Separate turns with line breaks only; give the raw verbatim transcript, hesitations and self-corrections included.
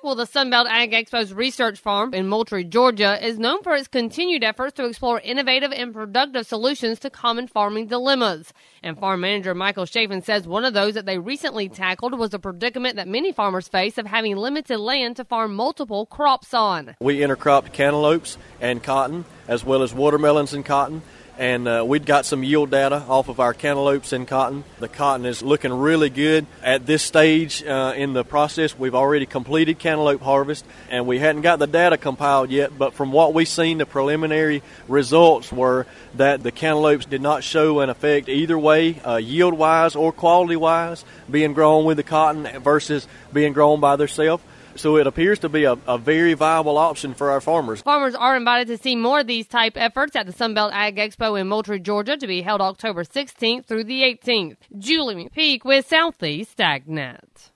Well, the Sunbelt Ag Expo's research farm in Moultrie, Georgia, is known for its continued efforts to explore innovative and productive solutions to common farming dilemmas. And farm manager Michael Chafin says one of those that they recently tackled was a predicament that many farmers face of having limited land to farm multiple crops on.
We intercropped cantaloupes and cotton, as well as watermelons and cotton. And uh, we'd got some yield data off of our cantaloupes and cotton. The cotton is looking really good. At this stage uh, in the process, we've already completed cantaloupe harvest, and we hadn't got the data compiled yet, but from what we've seen, the preliminary results were that the cantaloupes did not show an effect either way, uh, yield-wise or quality-wise, being grown with the cotton versus being grown by themselves. So it appears to be a, a very viable option for our farmers.
Farmers are invited to see more of these type efforts at the Sunbelt Ag Expo in Moultrie, Georgia, to be held October sixteenth through the eighteenth. Julie McPeak with Southeast AgNet.